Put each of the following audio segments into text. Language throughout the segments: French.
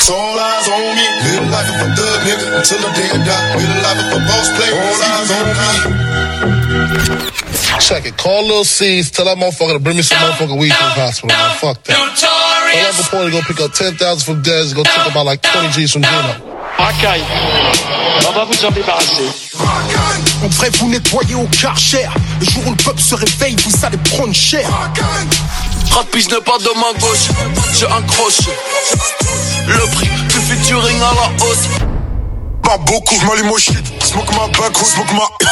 It's all eyes on me. Live the life of a thug nigga until the day I die. Live the life of a boss player. All eyes on me. Check it. Call Lil C's. Tell that motherfucker to bring me some motherfucking weed to the hospital. Man. Fuck that. Tell that before to go pick up 10,000 from Dez. Go take about like 20 G's from Gino. Racaille. On va vous en débarrasser. On devrait vous nettoyer au Karcher. Le jour où le peuple se réveille, vous allez prendre cher. Rapide n'est pas de main gauche, j'ai un crochet. Le prix du featuring à la hausse. Pas beaucoup, j'm'allume au shit. Smoke my back, smoke my...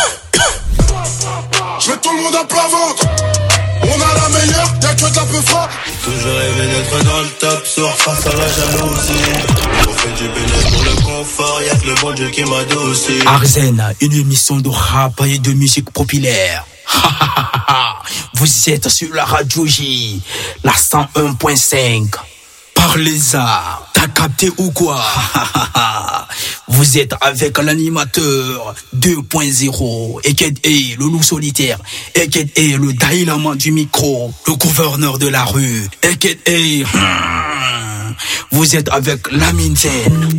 J'mets tout le monde à plat ventre. On a la meilleure, y'a que de la peu froid. Toujours rêvé d'être dans le top, sur face à la jalousie. On fait du bénéfice pour le confort, y'a que le bon Dieu qui m'adoucit. Arzen, une émission de rap et de musique populaire. Vous êtes sur la radio J, la 101.5. Parlez-en, t'as capté ou quoi? Vous êtes avec l'animateur 2.0, Eked E, le loup solitaire, Eked E, le dynamo du micro, le gouverneur de la rue, Eked E. Vous êtes avec Lamine Zen.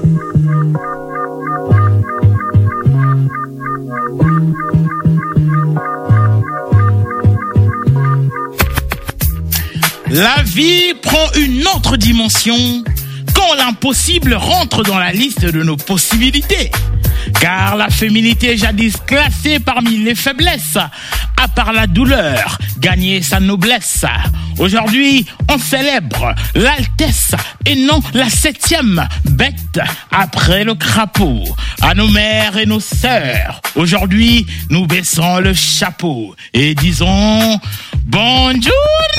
La vie prend une autre dimension quand l'impossible rentre dans la liste de nos possibilités. Car la féminité jadis classée parmi les faiblesses, à part la douleur, gagnait sa noblesse. Aujourd'hui, on célèbre l'altesse et non la 7e bête après le crapaud. À nos mères et nos sœurs, aujourd'hui, nous baissons le chapeau et disons bonjour.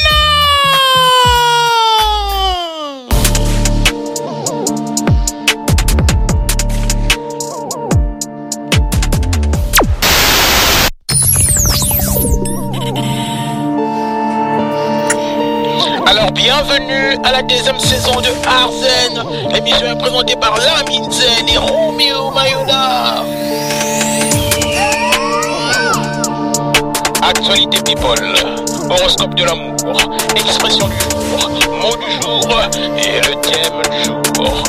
Alors bienvenue à la 2e saison de Arzen. L'émission est présentée par Lamine Zen et Romeo Mayuna. Actualité people, horoscope de l'amour, expression du jour, mot du jour et le thème du jour.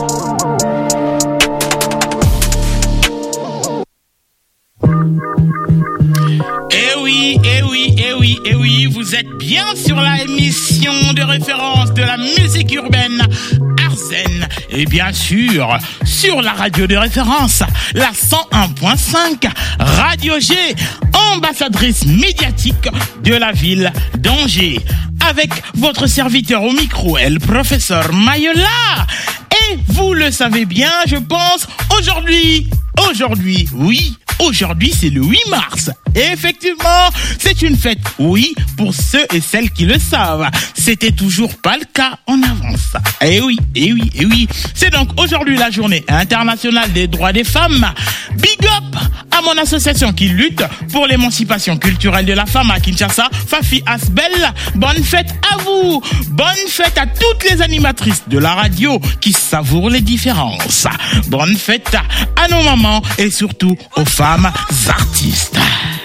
Eh oui, vous êtes bien sur la émission de référence de la musique urbaine Arzen et bien sûr sur la radio de référence, la 101.5 Radio G, ambassadrice médiatique de la ville d'Angers, avec votre serviteur au micro, le professeur Mayola. Et vous le savez bien, je pense, aujourd'hui, c'est le 8 mars. Et effectivement, c'est une fête, oui, pour ceux et celles qui le savent. C'était toujours pas le cas en avance. Eh oui. C'est donc aujourd'hui la journée internationale des droits des femmes. Big up à mon association qui lutte pour l'émancipation culturelle de la femme à Kinshasa, Fafi Asbel. Bonne fête à vous. Bonne fête à toutes les animatrices de la radio qui savourent les différences. Bonne fête à nos mamans et surtout aux femmes artistes.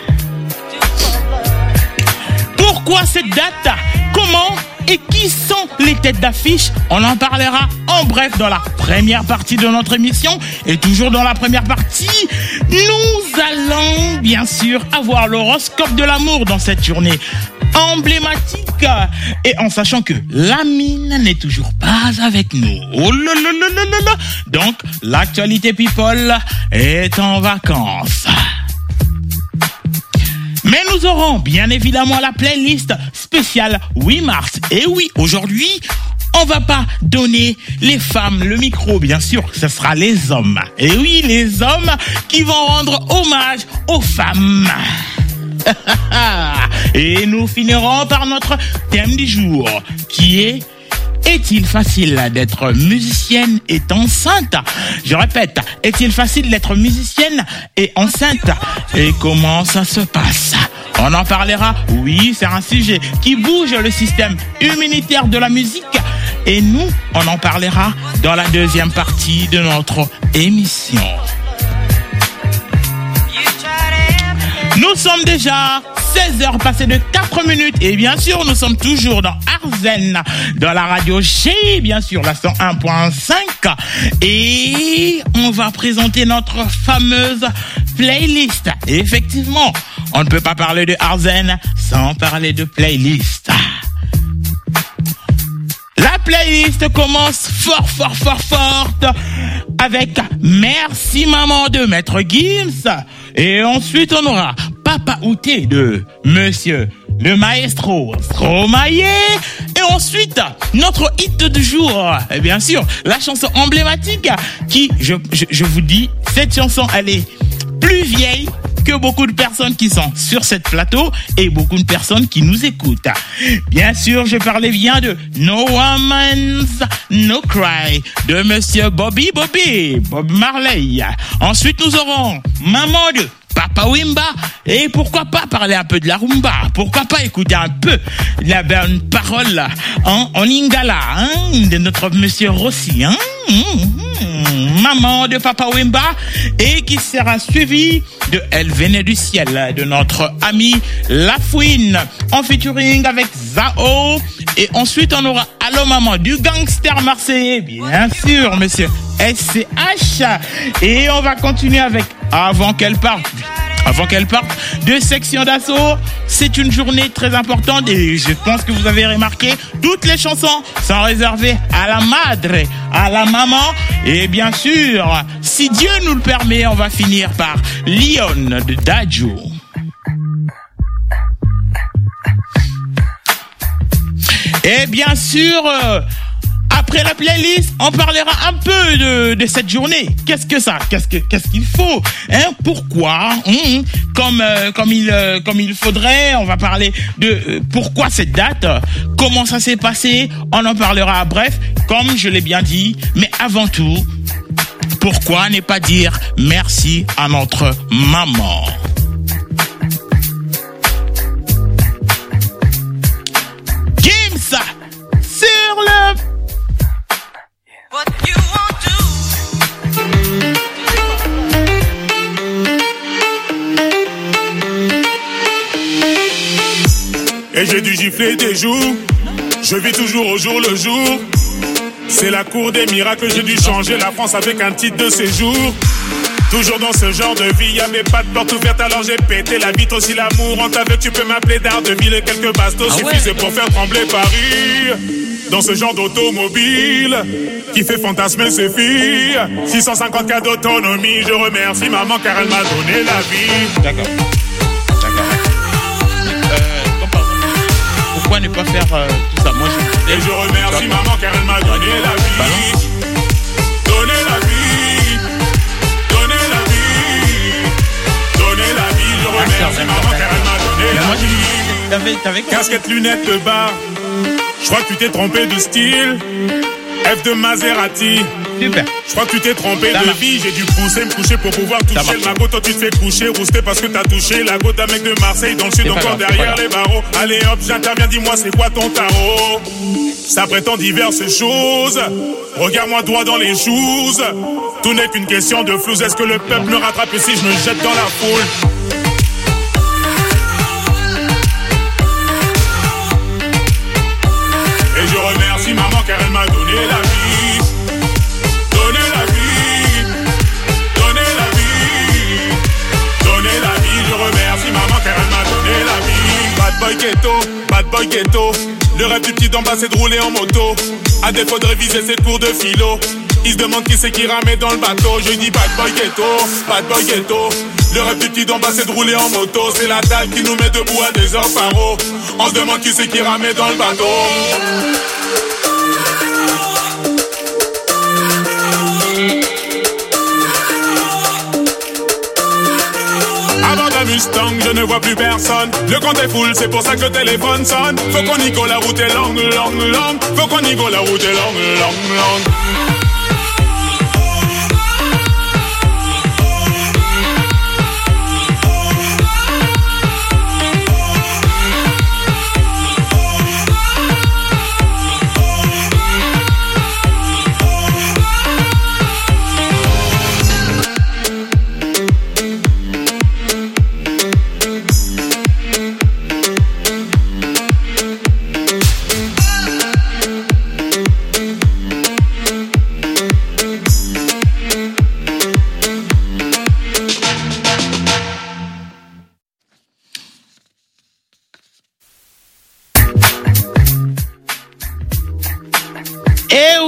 Pourquoi cette date? Comment et qui sont les têtes d'affiche? On en parlera en bref dans la première partie de notre émission. Et toujours dans la première partie, nous allons bien sûr avoir l'horoscope de l'amour dans cette journée emblématique. Et en sachant que Lamine n'est toujours pas avec nous. Oh là là là là là. Donc, l'actualité people est en vacances. Mais nous aurons bien évidemment la playlist spéciale 8 mars. Et oui, aujourd'hui, on va pas donner les femmes le micro, bien sûr, ce sera les hommes. Et oui, les hommes qui vont rendre hommage aux femmes. Et nous finirons par notre thème du jour, qui est: est-il facile d'être musicienne et enceinte? Je répète, est-il facile d'être musicienne et enceinte? Et comment ça se passe? On en parlera. Oui, c'est un sujet qui bouge le système immunitaire de la musique. Et nous, on en parlera dans la deuxième partie de notre émission. Nous sommes déjà 16h passées de 4 minutes. Et bien sûr, nous sommes toujours dans Arzen, dans la radio G, bien sûr, la 101.5. Et on va présenter notre fameuse playlist. Et effectivement, on ne peut pas parler de Arzen sans parler de playlist. La playlist commence forte avec Merci Maman de Maître Gims. Et ensuite, on aura Papa Outé de Monsieur le Maestro Stromae. Et ensuite, notre hit du jour. Et bien sûr, la chanson emblématique qui, je vous dis, cette chanson, elle est plus vieille que beaucoup de personnes qui sont sur cette plateau et beaucoup de personnes qui nous écoutent. Bien sûr, je parlais bien de No Woman's No Cry de Monsieur Bob Marley. Ensuite, nous aurons Maman de Papa Wemba. Et pourquoi pas parler un peu de la rumba? Pourquoi pas écouter un peu la bonne parole en lingala de notre Monsieur Rossi. Maman de Papa Wemba, et qui sera suivi de Elle venait du ciel de notre ami Lafouine en featuring avec Zao. Et ensuite on aura Allô Maman du gangster marseillais, bien sûr Monsieur SCH. Et on va continuer avec Avant qu'elle parte de Section d'Assaut. C'est une journée très importante et je pense que vous avez remarqué, toutes les chansons sont réservées à la madre, à la maman. Et bien sûr, si Dieu nous le permet, on va finir par Lyon de Dadju. Et bien sûr, après la playlist, on parlera un peu de cette journée. Qu'est-ce qu'il faut, pourquoi, comme il faudrait. On va parler de pourquoi cette date, comment ça s'est passé. On en parlera. Bref, comme je l'ai bien dit. Mais avant tout, pourquoi ne pas dire merci à notre maman? Gims sur le et j'ai dû gifler des jours. Je vis toujours au jour le jour. C'est la cour des miracles, j'ai dû changer la France avec un titre de séjour. Toujours dans ce genre de vie, y'avait pas de porte ouverte, alors j'ai pété la vitre. Aussi l'amour, en t'avait, tu peux m'appeler d'Ardeville. Quelques bastos suffisent pour faire trembler Paris. Dans ce genre d'automobile qui fait fantasmer ses filles. 650 cas d'autonomie, je remercie maman car elle m'a donné la vie. D'accord. Pourquoi ne pas faire tout ça? Moi, et je remercie maman car elle m'a donné la vie. Donné la vie. Donné la vie. Donné la vie. Je remercie maman car elle m'a donné la vie. Casquette, lunettes de bar. Je crois que tu t'es trompé de style. F de Maserati. Super. Je crois que tu t'es trompé de vie. J'ai dû pousser, me coucher pour pouvoir toucher le magot. Toi tu te fais coucher, rousté parce que t'as touché la goutte d'un mec de Marseille dans le sud, encore derrière les barreaux. Allez hop, j'interviens, dis-moi c'est quoi ton tarot? Ça prétend diverses choses. Regarde-moi droit dans les choses. Tout n'est qu'une question de flouze. Est-ce que le peuple me rattrape si je me jette dans la foule? Et je remercie maman car elle m'a donné la vie. Donné la vie. Donné la vie. Donné la vie. Je remercie maman car elle m'a donné la vie. Bad boy ghetto. Le rêve du petit d'en bas c'est de rouler en moto. À défaut de réviser ses cours de philo, il se demande qui c'est qui ramait dans le bateau. Je dis bad boy ghetto. Le rêve du petit d'en bas c'est de rouler en moto. C'est la dalle qui nous met debout à des heures paro. On se demande qui c'est qui ramait dans le bateau. Avant d'un Mustang, je ne vois plus personne. Le compte est full, c'est pour ça que le téléphone sonne. Faut qu'on y go, la route est longue. Faut qu'on y go, la route est longue.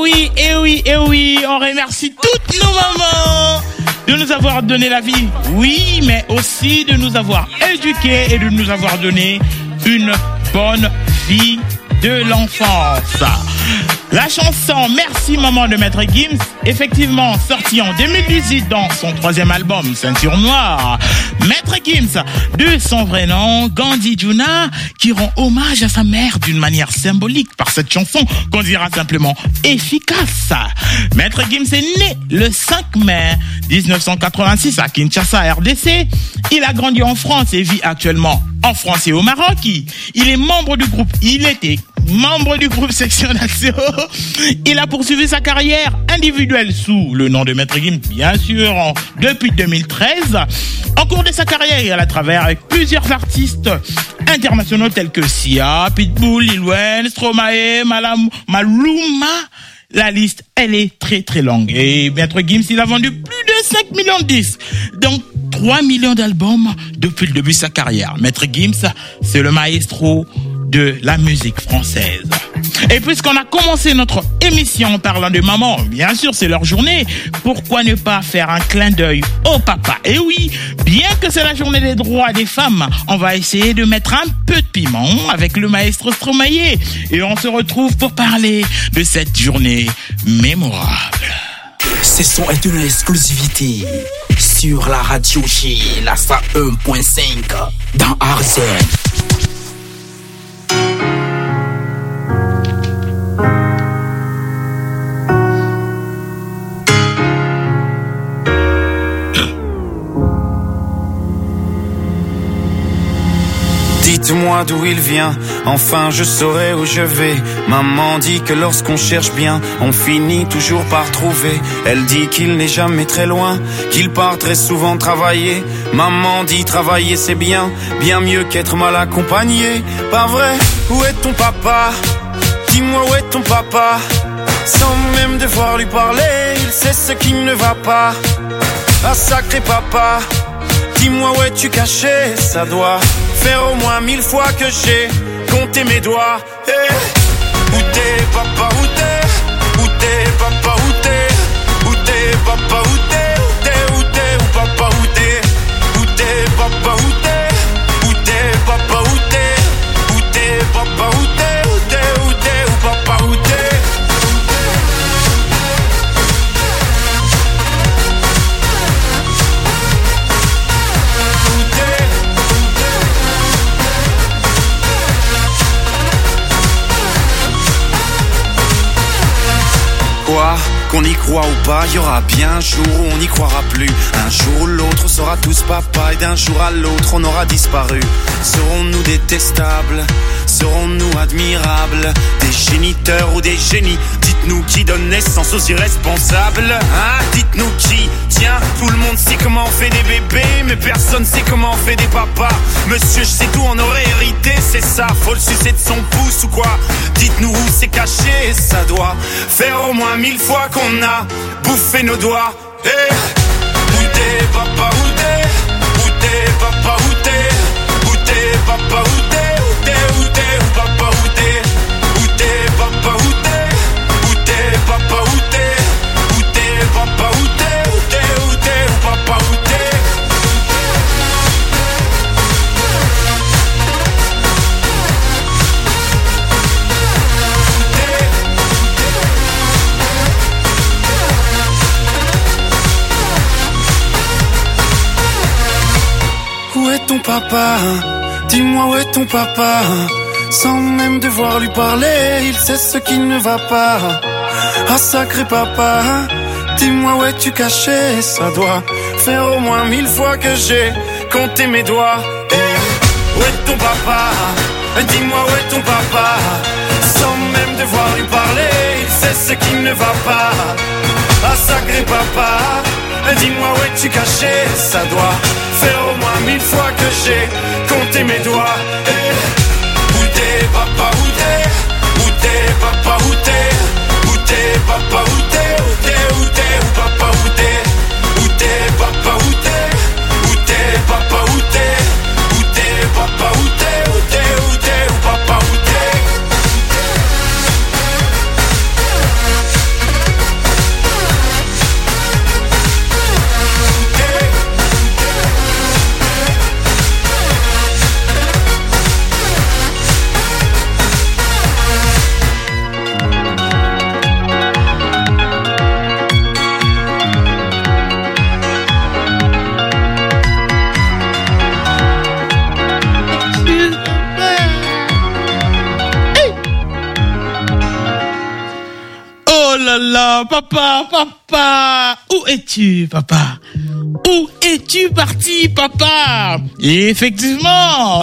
oui, on remercie toutes nos mamans de nous avoir donné la vie. Oui, mais aussi de nous avoir éduqués et de nous avoir donné une bonne vie de l'enfance. La chanson Merci Maman de Maître Gims, effectivement sortie en 2018 dans son 3e album Ceinture Noire. Maître Gims, de son vrai nom, Gandhi Juna, qui rend hommage à sa mère d'une manière symbolique par cette chanson qu'on dira simplement efficace. Maître Gims est né le 5 mai 1986 à Kinshasa, RDC. Il a grandi en France et vit actuellement en France et au Maroc. Il est membre du groupe, il était membre du groupe Section d'Action. Il a poursuivi sa carrière individuelle sous le nom de Maître Gims, bien sûr, depuis 2013. En cours de sa carrière, il a travaillé avec plusieurs artistes internationaux tels que Sia, Pitbull, Lil Wayne, Stromae, Maluma. La liste, elle est très très longue. Et Maître Gims, il a vendu plus de 5 millions de disques. Donc 3 millions d'albums depuis le début de sa carrière. Maître Gims, c'est le maestro de la musique française. Et puisqu'on a commencé notre émission en parlant de maman, bien sûr c'est leur journée, pourquoi ne pas faire un clin d'œil au papa? Et oui, bien que c'est la journée des droits des femmes, on va essayer de mettre un peu de piment avec le maestro Stromae. Et on se retrouve pour parler de cette journée mémorable. Ce son est une exclusivité sur la radio G, la 101.5 dans Arzen. Dites-moi d'où il vient, enfin je saurai où je vais. Maman dit que lorsqu'on cherche bien, on finit toujours par trouver. Elle dit qu'il n'est jamais très loin, qu'il part très souvent travailler. Maman dit travailler c'est bien, bien mieux qu'être mal accompagné. Pas vrai? Où est ton papa? Dis-moi où est ton papa? Sans même devoir lui parler, il sait ce qui ne va pas. Ah sacré papa, dis-moi où es-tu caché? Ça doit faire au moins 1000 fois que j'ai compté mes doigts. Hey. Où t'es papa, où t'es? Où t'es papa, où t'es? Où t'es papa, où t'es? Où t'es, où t'es, où papa, où t'es? Où t'es papa, où t'es? Où t'es papa, où t'es? Où t'es papa, où t'es? Où t'es, où t'es, où papa, où t'es? Quoi? Qu'on y croit ou pas, y aura bien un jour où on n'y croira plus. Un jour ou l'autre, on sera tous papa et d'un jour à l'autre, on aura disparu. Serons-nous détestables? Serons-nous admirables? Des géniteurs ou des génies? Dites-nous qui donne naissance aux irresponsables. Hein? Dites-nous qui? Tiens, tout le monde sait comment on fait des bébés, mais personne sait comment on fait des papas. Monsieur, je sais tout, on aurait hérité, c'est ça. Faut le sucer de son pouce ou quoi? Dites-nous où c'est caché, ça doit faire au moins 1000 fois qu'on a bouffé nos doigts. Hey. Où t'es papa, où t'es? Où t'es papa, où t'es? Où t'es papa, où t'es? Où t'es, où t'es, où papa, où t'es? Où t'es papa, où t'es? Où t'es papa, où t'es? Où t'es papa, où t'es? Où t'es, où t'es, où papa, où t'es? Où est ton papa? Dis-moi où est ton papa? Sans même devoir lui parler, il sait ce qui ne va pas. Ah sacré papa, dis-moi où es-tu caché? Ça doit faire au moins 1000 fois que j'ai compté mes doigts. Hey. Où est ton papa? Dis-moi où est ton papa? Sans même devoir lui parler, il sait ce qui ne va pas. Ah sacré papa, dis-moi où es-tu caché? Ça doit faire au moins 1000 fois que j'ai compté mes doigts. Hey. Où t'es papa, où t'es? Où t'es papa, où t'es? Où t'es papa, où t'es? Où t'es, où t'es, où papa, où t'es? Où t'es papa, où t'es? Où t'es papa, où t'es? Où t'es papa, où t'es? Où t'es, où t'es, où papa, où t'es? Oh là là, papa, où es-tu, papa? Où es-tu parti, papa? Et effectivement,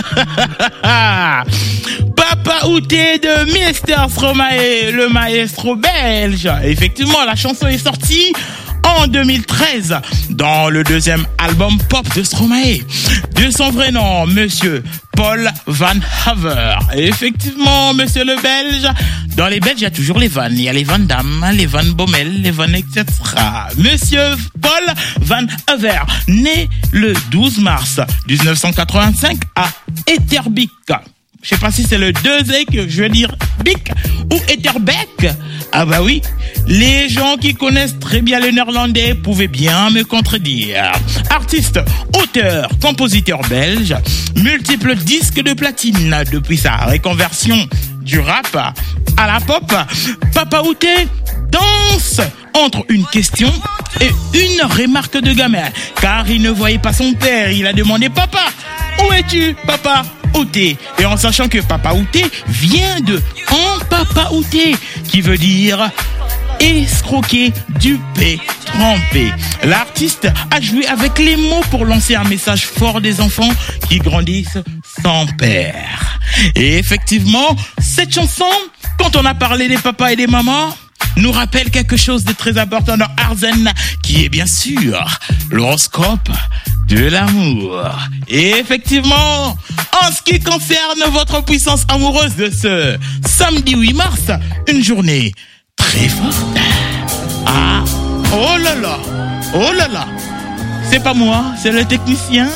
Papa Outé de Mr. Stromae, le maestro belge. Effectivement, la chanson est sortie en 2013 dans le deuxième album pop de Stromae. De son vrai nom, Monsieur Paul Van Haver. Et effectivement, Monsieur le Belge, dans les Belges, il y a toujours les Van. Il y a les Van Damme, les Van Bommel, les Van etc. Monsieur Paul Van Haver, né le 12 mars 1985 à Etterbeek. Je sais pas si c'est le 2E que je veux dire Bic ou Etterbeek. Ah bah oui, les gens qui connaissent très bien le néerlandais pouvaient bien me contredire. Artiste, auteur, compositeur belge, multiples disques de platine depuis sa reconversion du rap à la pop. Papa Outé danse entre une question et une remarque de gamin, car il ne voyait pas son père. Il a demandé: papa, où es-tu, papa Outé? Et en sachant que Papa Outé vient de En Papa Outé, qui veut dire escroquer, duper, tromper. L'artiste a joué avec les mots pour lancer un message fort des enfants qui grandissent sans père. Et effectivement, cette chanson, quand on a parlé des papas et des mamans, nous rappelle quelque chose de très important dans Arzen, qui est bien sûr l'horoscope de l'amour. Et effectivement, en ce qui concerne votre puissance amoureuse de ce samedi 8 mars, une journée très forte. Ah, oh là là, c'est pas moi, c'est le technicien.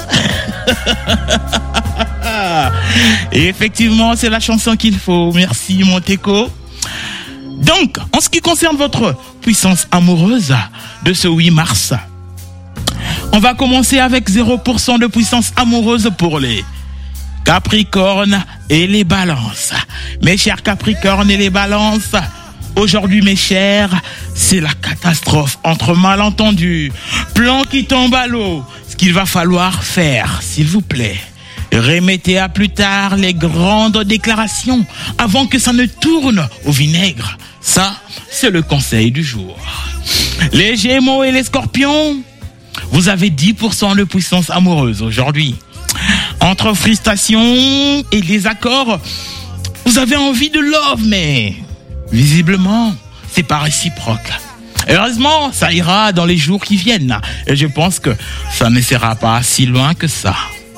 Et effectivement, c'est la chanson qu'il faut. Merci Monteco. Donc, en ce qui concerne votre puissance amoureuse de ce 8 mars, on va commencer avec 0% de puissance amoureuse pour les Capricornes et les Balances. Mes chers Capricornes et les Balances, aujourd'hui mes chers, c'est la catastrophe entre malentendus, plans qui tombent à l'eau. Ce qu'il va falloir faire, s'il vous plaît, remettez à plus tard les grandes déclarations avant que ça ne tourne au vinaigre. Ça, c'est le conseil du jour. Les Gémeaux et les Scorpions, vous avez 10% de puissance amoureuse aujourd'hui. Entre frustration et désaccord, vous avez envie de love, mais visiblement, c'est pas réciproque. Heureusement, ça ira dans les jours qui viennent. Et je pense que ça ne sera pas si loin que ça.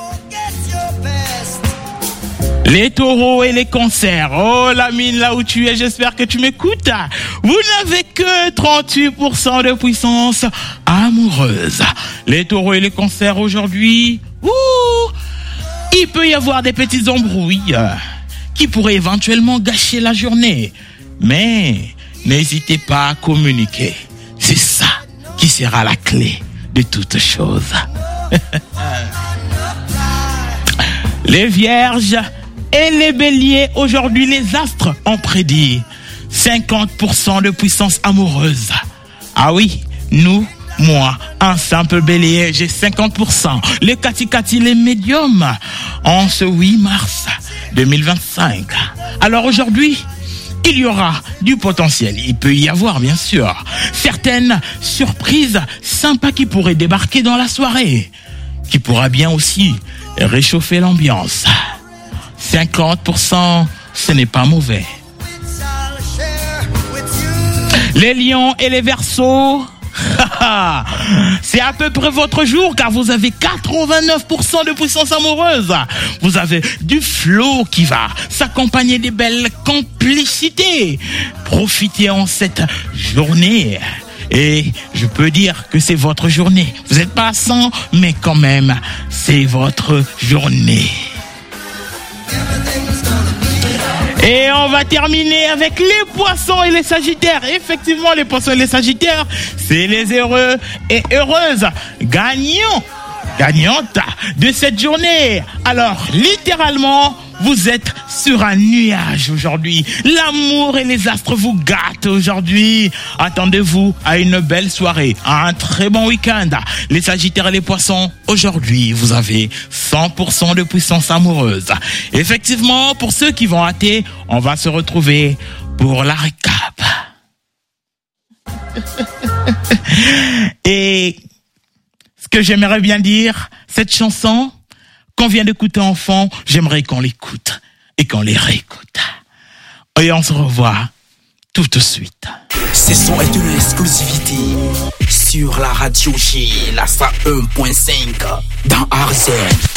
Les Taureaux et les Cancers. Oh, la mine, là où tu es, j'espère que tu m'écoutes. Vous n'avez que 38% de puissance amoureuse. Les Taureaux et les Cancers aujourd'hui, il peut y avoir des petites embrouilles qui pourraient éventuellement gâcher la journée. Mais n'hésitez pas à communiquer. C'est ça qui sera la clé de toute chose. Les Vierges et les Béliers, aujourd'hui les astres ont prédit 50% de puissance amoureuse. Ah oui, nous, moi, un simple Bélier, j'ai 50%. Les Kati, les médiums, en ce 8 mars 2025. Alors aujourd'hui, il y aura du potentiel. Il peut y avoir, bien sûr, certaines surprises sympas qui pourraient débarquer dans la soirée, qui pourra bien aussi réchauffer l'ambiance. 50%, ce n'est pas mauvais. Les Lions et les Verseaux, c'est à peu près votre jour, car vous avez 89% de puissance amoureuse. Vous avez du flow qui va s'accompagner des belles complicités. Profitez en cette journée. Et je peux dire que c'est votre journée. Vous n'êtes pas à 100, mais quand même, c'est votre journée. Et on va terminer avec les Poissons et les Sagittaires. Effectivement, les Poissons et les Sagittaires, c'est les heureux et heureuses gagnantes de cette journée. Alors, littéralement, vous êtes sur un nuage aujourd'hui. L'amour et les astres vous gâtent aujourd'hui. Attendez-vous à une belle soirée, à un très bon week-end. Les Sagittaires et les Poissons, aujourd'hui, vous avez 100% de puissance amoureuse. Effectivement, pour ceux qui vont rater, on va se retrouver pour la récap. Et ce que j'aimerais bien dire, cette chanson qu'on vient d'écouter enfant, j'aimerais qu'on l'écoute et qu'on les réécoute. Et on se revoit tout de suite. Ce son est une exclusivité sur la radio G, la 101.5 dans Arzen.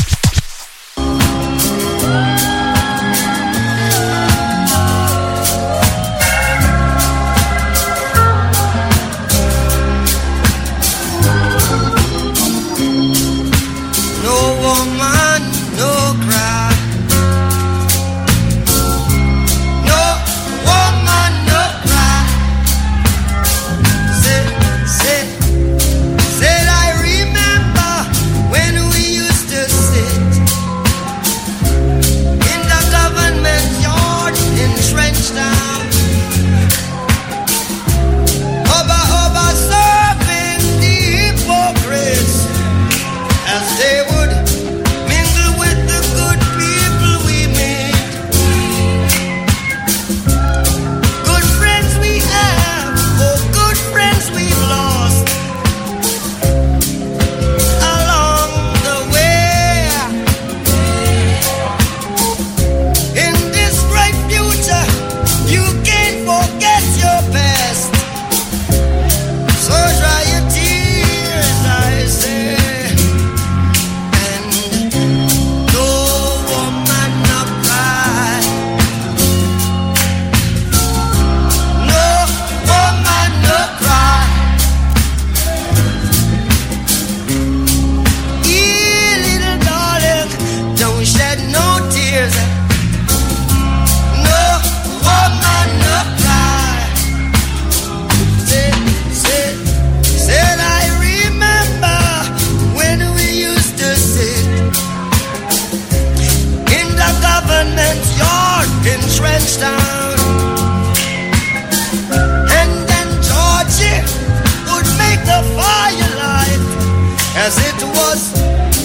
As it was,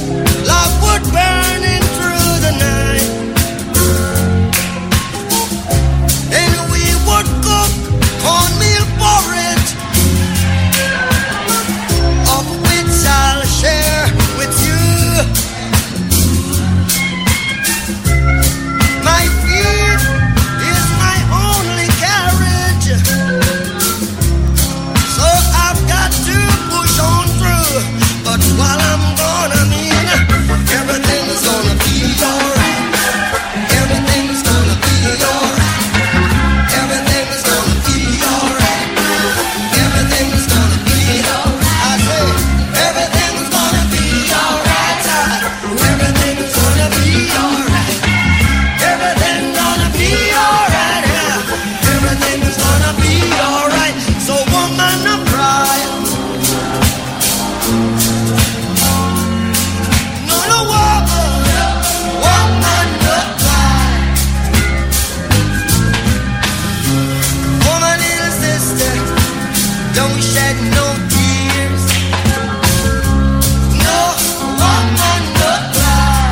love would burning through the night. Then we would cook cornmeal porridge, of which I'll share with you. My feet is my only carriage, so I've got to push on through. But while I'm gone, I mean, everything's gonna be alright. Everything's gonna be alright. Everything's gonna be alright. Everything's gonna be alright. I say, everything's gonna be alright. Everything's gonna be alright. Everything's gonna be alright. Yeah. Everything's gonna be alright. So woman, I'm crying. Don't shed no tears. No woman, no cry.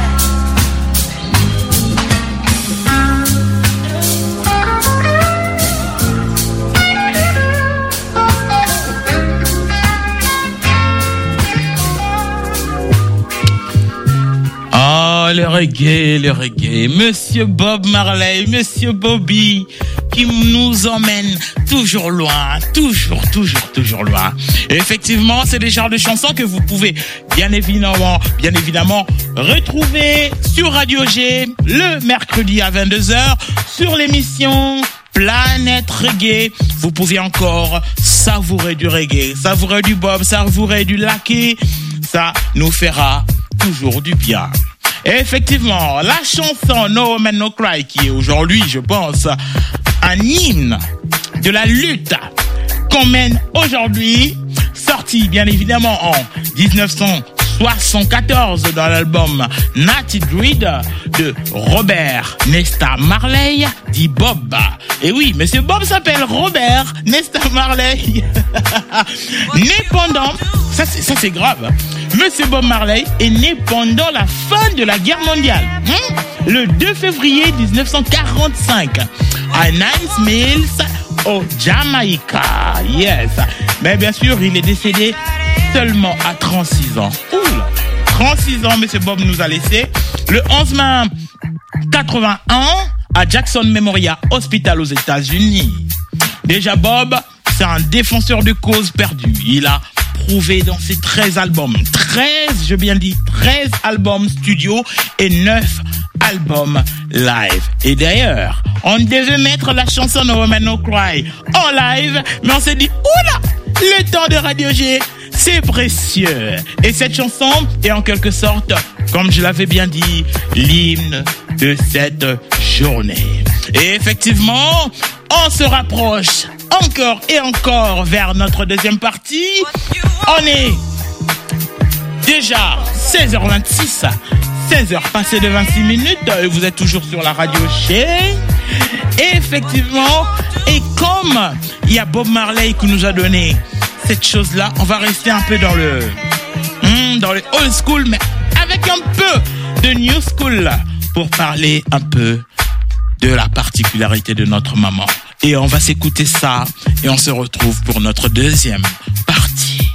Oh, le reggae. Monsieur Bob Marley, Monsieur Bobby, qui nous emmène toujours loin, toujours loin. Et effectivement, c'est des genres de chansons que vous pouvez bien évidemment retrouver sur Radio G le mercredi à 22h sur l'émission Planète Reggae. Vous pouvez encore savourer du reggae, savourer du Bob, savourer du Laké. Ça nous fera toujours du bien. Et effectivement, la chanson No Woman No Cry, qui est aujourd'hui, je pense, un hymne de la lutte qu'on mène aujourd'hui, sorti bien évidemment en 1974 dans l'album Natty Dread de Robert Nesta Marley, dit Bob. Et oui, monsieur Bob s'appelle Robert Nesta Marley. Né pendant, ça c'est grave, monsieur Bob Marley est né pendant la fin de la guerre mondiale, le 2 février 1945 à Nice Mills au Jamaïca. yes. Mais bien sûr, il est décédé seulement à 36 ans. Oula, 36 ans, monsieur Bob nous a laissé le 11 mai 81 à Jackson Memorial Hospital aux États-Unis. Déjà, Bob, c'est un défenseur de cause perdue. Il a prouvé dans ses 13 albums, 13 albums studio et 9 albums live. Et d'ailleurs, on devait mettre la chanson No Woman No Cry en live, mais on s'est dit, oula, le temps de Radio G, c'est précieux. Et cette chanson est en quelque sorte, comme je l'avais bien dit, l'hymne de cette journée. Et effectivement, on se rapproche encore et encore vers notre deuxième partie. On est déjà 16h26, 16h passées de 26 minutes, et vous êtes toujours sur la Radio G. Et effectivement, et comme il y a Bob Marley qui nous a donné cette chose-là, on va rester un peu dans le old school, mais avec un peu de new school pour parler un peu de la particularité de notre maman. Et on va s'écouter ça et on se retrouve pour notre deuxième partie.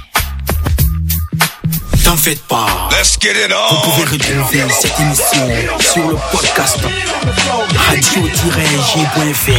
T'en faites pas. Let's get it on. Vous pouvez retrouver cette émission sur le podcast radio-g.fr.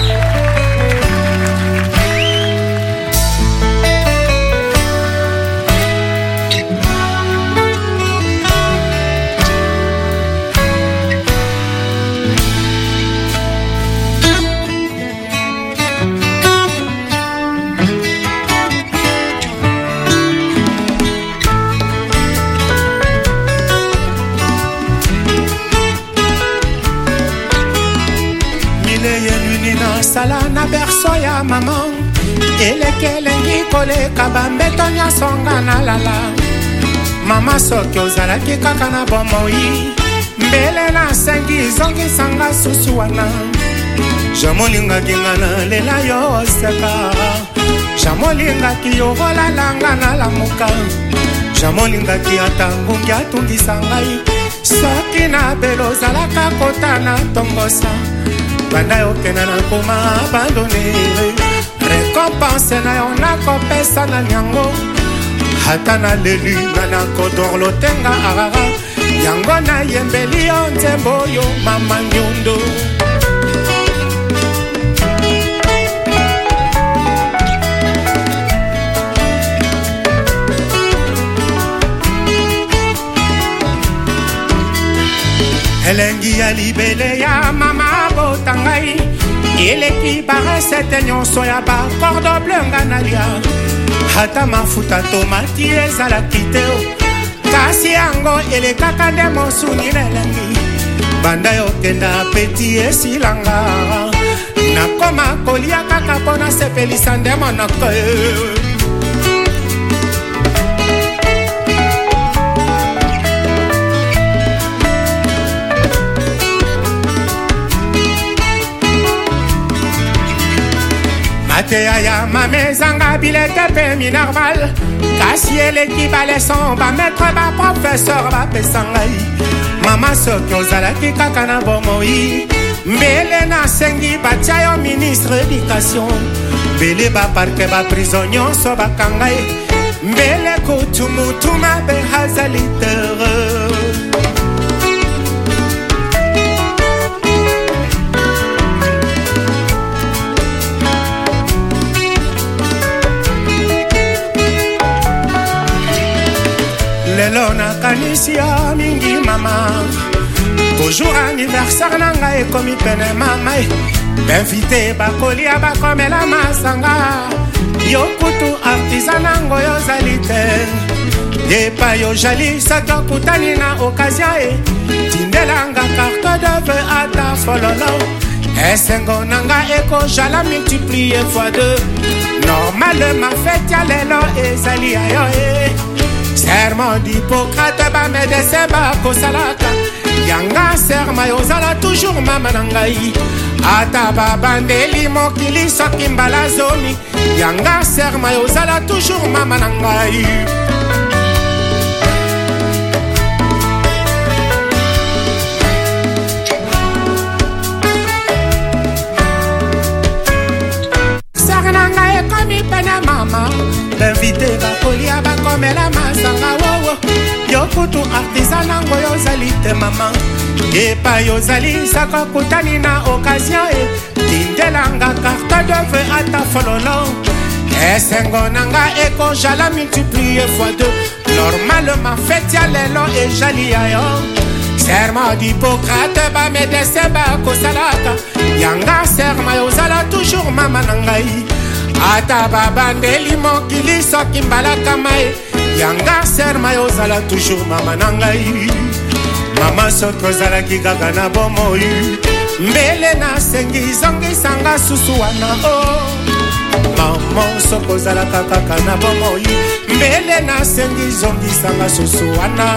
sala na berso ya mama elekelengi koleka bambeto nyonso nga nalala mama soki ozalaki kaka na bomoi mbele nasengi zongisanga susu wana jamolingaki nga nalela yo oseka jamolingaki yo kolalanga nalamuka jamolingaki ata ngungi atungisa ngai soki na belo ozalaka kota na tongosa banda yo kena na koma abandone récompense na yo nakopesa na yango ata na leli nga nakodorlotenga arara yango nayembeli yo nzembo yo mama nyondo elengi ya libele ya mama botangai eleki baresete nyonso ya bakordo bleu nga nalia ata mafuta tomati ezalaki te kasi yango elekaka nde mosuni na elengi banda yokenda apeti esilanga nakoma kolia kaka mpo nasepelisa nde monoko mateya ya mamezanga bilete pe minerval kasi eleki baleson bametre baprofesseur bapesa ngai mama soki ozalaki kaka na bomoi mbele nasengi batia yo ministre éducation mbele baparke baprison nyonso bakangai mbele kutumutu mabe azali tere lelo nakanisi yo mingi mama toujours anniversaire na ngai ekomi pene mama b'invite bakolia bakomela masanga yo kutu artisan nango yozali te yepa yo jali soki okutani na occasion tindelanga carte de vœux ata fololo esengo nanga ekozala multiplier fois deux normalement fete ya lelo ezali ayo serment d'Hippocrate bamedese bakosalaka yanga serma yozala toujours mama na ngai ata babandeli mokili soki mbala zomi yanga serma yozala toujours mama na ngai ser na ngai ekomi pe na mama l'invité bakolia bakomela masanga wowo yo kutu artisan nango yozali te mama epa yozali saka kutani na occasion tindelanga carte de vœux ata fololo esengo nanga ekojala multiplier fois deux normalement fête ya lelo ejali ya yo serment d'Hippocrate bamedese bakosalaka yanga serment yozala toujours mama na ngai ata babandeli mokili soki mbalaka mae yanga serment yozala toujours mama na ngai mama soki ozalaki kaka na bomoi mbele nasengi zongisanga susu wana o mama soki ozalaka kaka na bomoi mbele nasengi zongisanga susu wana.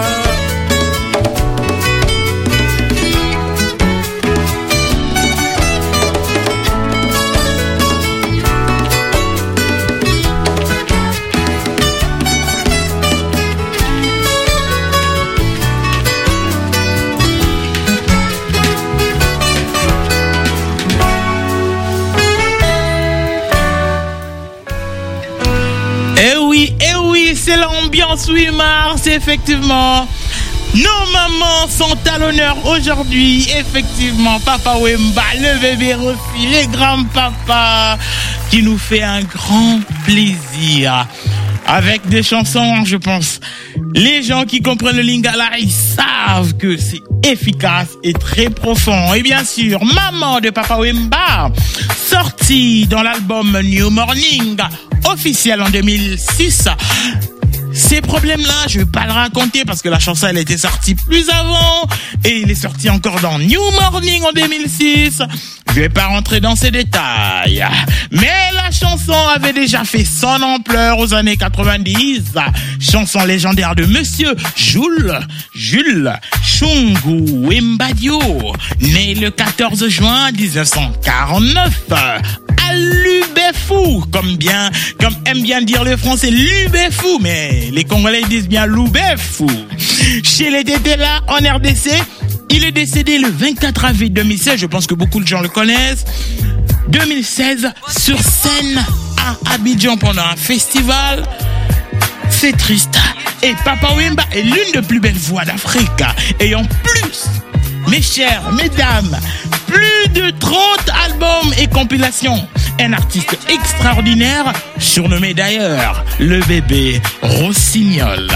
Eh oui, c'est l'ambiance 8 mars, effectivement. Nos mamans sont à l'honneur aujourd'hui, effectivement. Papa Wemba, le bébé Rossi, les grands-papas, qui nous fait un grand plaisir. Avec des chansons, je pense, les gens qui comprennent le lingala, ils savent que c'est efficace et très profond. Et bien sûr, Maman de Papa Wemba, sortie dans l'album New Morning, officiel en 2006. Ces problèmes-là, je vais pas le raconter parce que la chanson, elle était sortie plus avant et il est sorti encore dans New Morning en 2006. Je vais pas rentrer dans ces détails. Mais la chanson avait déjà fait son ampleur aux années 90. Chanson légendaire de Monsieur Jules Chungu Wembadio, né le 14 juin 1949. À Lubefou, comme aime bien dire le français Lubefou, mais les Congolais disent bien Lubefou. Chez les Tétéla en RDC, il est décédé le 24 avril 2016, je pense que beaucoup de gens le connaissent. 2016, sur scène à Abidjan pendant un festival. C'est triste. Et Papa Wemba est l'une des plus belles voix d'Afrique, ayant plus, mes chères mesdames, plus de 30 albums et compilations. Un artiste extraordinaire, surnommé d'ailleurs le bébé Rossignol.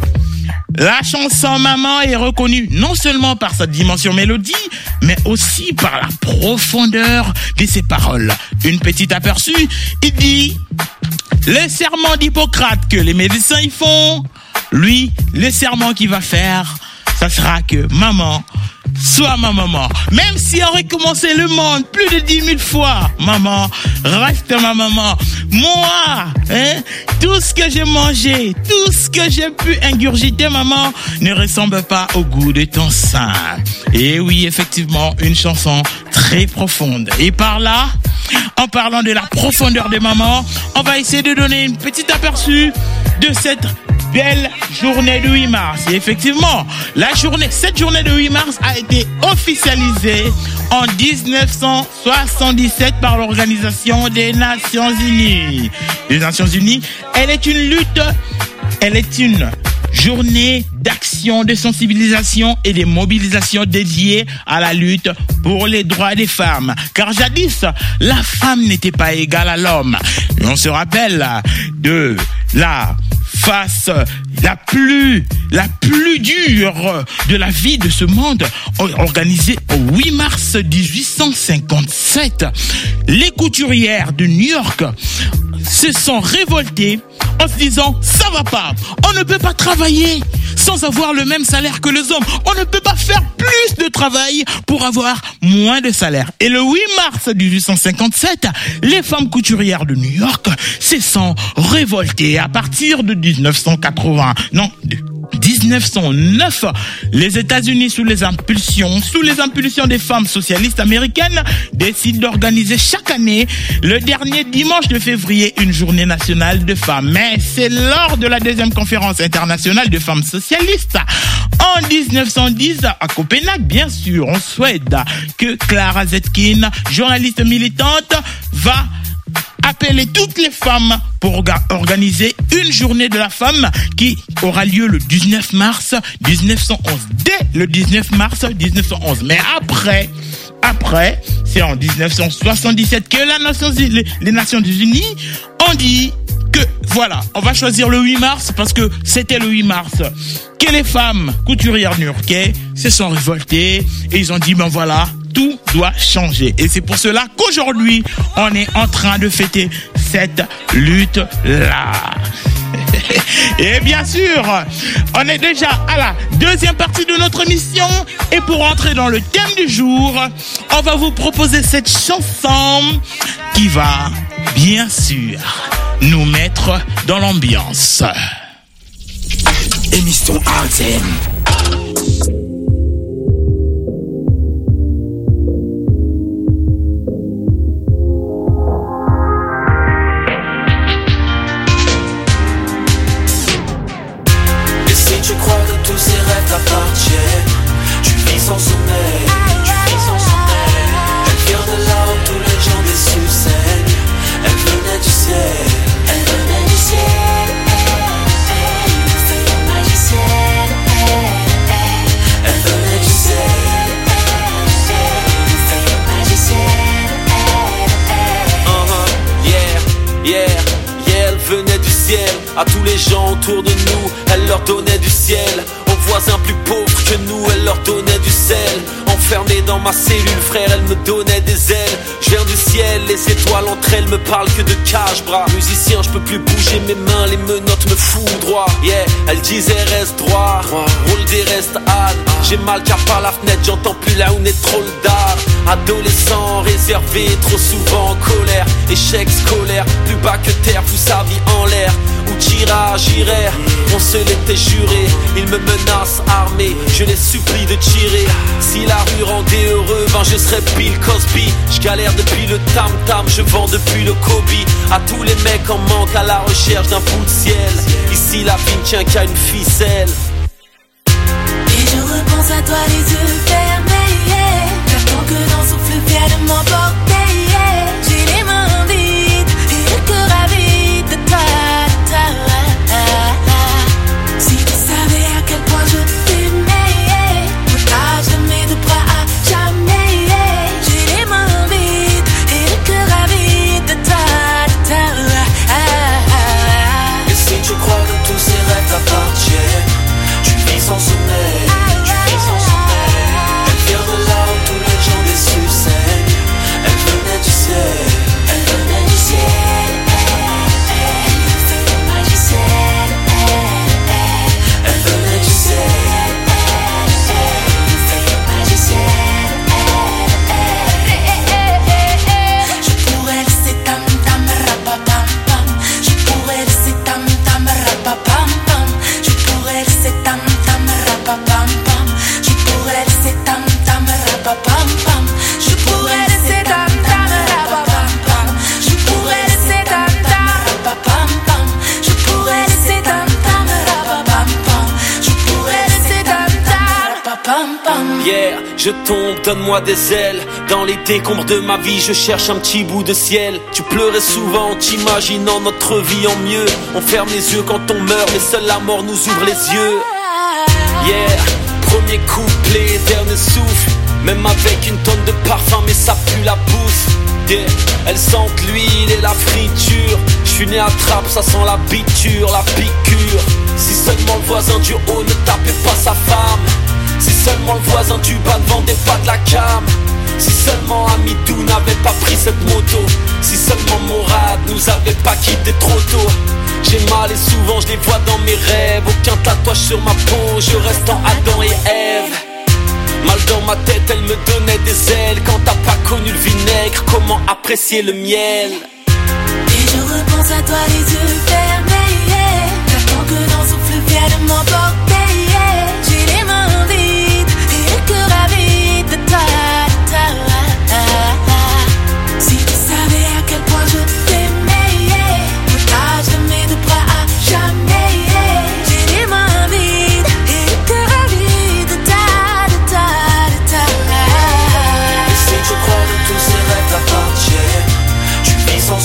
La chanson Maman est reconnue non seulement par sa dimension mélodie, mais aussi par la profondeur de ses paroles. Une petite aperçu, il dit: le serment d'Hippocrate que les médecins y font, lui, le serment qu'il va faire, ça sera que maman soit ma maman. Même si on recommençait le monde plus de 10 000 fois, maman reste ma maman. Moi, tout ce que j'ai mangé, tout ce que j'ai pu ingurgiter, maman, ne ressemble pas au goût de ton sein. Et oui, effectivement, une chanson très profonde. Et par là, en parlant de la profondeur des mamans, on va essayer de donner une petite aperçu de cette belle journée de 8 mars. Et effectivement, cette journée de 8 mars a été officialisée en 1977 par l'Organisation des Nations Unies. Les Nations Unies, elle est une journée d'action, de sensibilisation et de mobilisation dédiée à la lutte pour les droits des femmes. Car jadis, la femme n'était pas égale à l'homme. Et on se rappelle de la face la plus dure de la vie de ce monde, organisée au 8 mars 1857. Les couturières de New York se sont révoltées en se disant: ça va pas, on ne peut pas travailler sans avoir le même salaire que les hommes, on ne peut pas faire plus de travail pour avoir moins de salaire. Et le 8 mars 1857, les femmes couturières de New York se sont révoltées. À partir de 1909, les États-Unis, sous les impulsions des femmes socialistes américaines, décident d'organiser chaque année, le dernier dimanche de février, une journée nationale de femmes. Mais c'est lors de la deuxième conférence internationale de femmes socialistes, en 1910, à Copenhague, bien sûr, en Suède, que Clara Zetkin, journaliste militante, va appeler toutes les femmes pour organiser une journée de la femme qui aura lieu le 19 mars 1911. Dès le 19 mars 1911. Mais après, c'est en 1977 que les Nations Unies ont dit que voilà, on va choisir le 8 mars parce que c'était le 8 mars que les femmes couturières new-yorkaises se sont révoltées et ils ont dit ben voilà, tout doit changer. Et c'est pour cela qu'aujourd'hui, on est en train de fêter cette lutte-là. Et bien sûr, on est déjà à la deuxième partie de notre émission. Et pour entrer dans le thème du jour, on va vous proposer cette chanson qui va, bien sûr, nous mettre dans l'ambiance. Émission Arzen. Tu crois que tous ces rêves t'appartiennent. Tu vis sans sommeil, tu vis sans sommeil. Elle vient de là où tous les gens déçus saignent. Elle venait du ciel, elle venait du ciel. C'est une magicienne. Elle venait du ciel, c'est une magicienne. Yeah, elle venait du ciel. À tous les gens autour de nous, elle leur donnait du ciel. Aux voisins plus pauvres que nous, elle leur donnait du sel. Enfermée dans ma cellule, frère, elle me donnait des ailes. Je viens du ciel, les étoiles entre elles me parlent que de cache-bras. Musicien, je peux plus bouger mes mains, les menottes me foudroient. Yeah, elle disait reste droit, roule des restes Anne. J'ai mal car par la fenêtre, j'entends plus là où n'est trop le dard. Adolescent, réservé, trop souvent en colère. Échec scolaire, plus bas que terre, fout sa vie en l'air. Où t'iras, j'irai, on se l'était juré. Ils me menacent armés, je les supplie de tirer. Si la rue rendait heureux, ben je serais Bill Cosby. Je galère depuis le tam-tam, je vends depuis le Kobe. À tous les mecs en manque, à la recherche d'un bout de ciel. Ici la vie ne tient qu'à une ficelle. Et je repense à toi les yeux fermés, yeah. J'attends que l'on souffle vienne m'emporter, yeah. J'ai les mains vides et le cœur avide de toi. Si tu savais à quel point je t'aimais, otage de mes deux bras à jamais. J'ai les mains vides et le cœur avide de toi. Et si tu crois que tous ces rêves t'appartiennent, tu vis sans sommeil, tu vis sans sommeil. Elle vient de là où tous les gens déçus saignent. Elle venait du ciel, elle venait du ciel. C'est une magicienne. Elle venait du ciel, c'est une magicienne. Je pourrais laisser tam tam rapapam pam. Je pourrais laisser tam tam rapapam pam. Je pourrais laisser tam tam rapapam pam. Je pourrais laisser tam tam rapapam pam. Je pourrais laisser tam tam rapapam pam. Je pourrais laisser tam tam rapapam pam. Je pourrais laisser tam tam rapapam pam. Je pourrais laisser tam tam rapapam pam. Yeah, je tombe, donne-moi des ailes. Dans les décombres de ma vie, je cherche un petit bout de ciel. Tu pleurais souvent en t'imaginant notre vie en mieux. On ferme les yeux quand on meurt, mais seule la mort nous ouvre les yeux. Yeah, premier couplet, dernier souffle. Même avec une tonne de parfum, mais ça pue la bouffe. Yeah, elles sentent l'huile et la friture. Je suis né à Trappe, ça sent la biture, la piqûre. Si seulement le voisin du haut ne tapait pas sa femme. Si seulement le voisin du bas ne vendait pas de la cam. Si seulement Amidou n'avait pas pris cette moto. Si seulement Morad nous avait pas quitté trop tôt. J'ai mal et souvent je les vois dans mes rêves. Aucun tatouage sur ma peau, je reste en Adam et Ève. Mal dans ma tête, elle me donnait des ailes. Quand t'as pas connu le vinaigre, comment apprécier le miel? Et je repense à toi les yeux fermés, yeah. J'attends que l'on souffle vienne m'emporter, yeah. J'ai les mains vides et le cœur avide de toi. Si tu savais à quel point je t'aimais, yeah. Otage de mes deux bras à jamais, yeah. J'ai les mains vides et le cœur avide de ta. Et si tu crois que tous ces rêves t'appartiennent, tu vis sans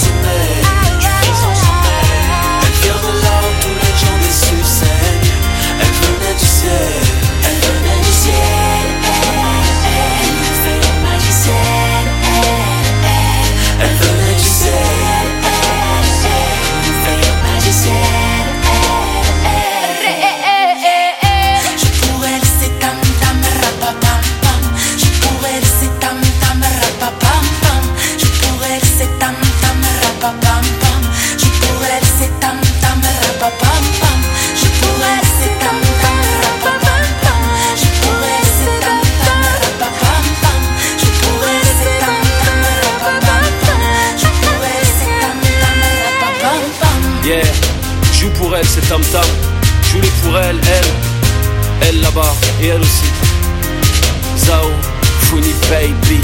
Yeah, joue pour elle, c'est Tam Tam. Joue-les pour elle, elle là-bas, et elle aussi. Zao, Funny Baby.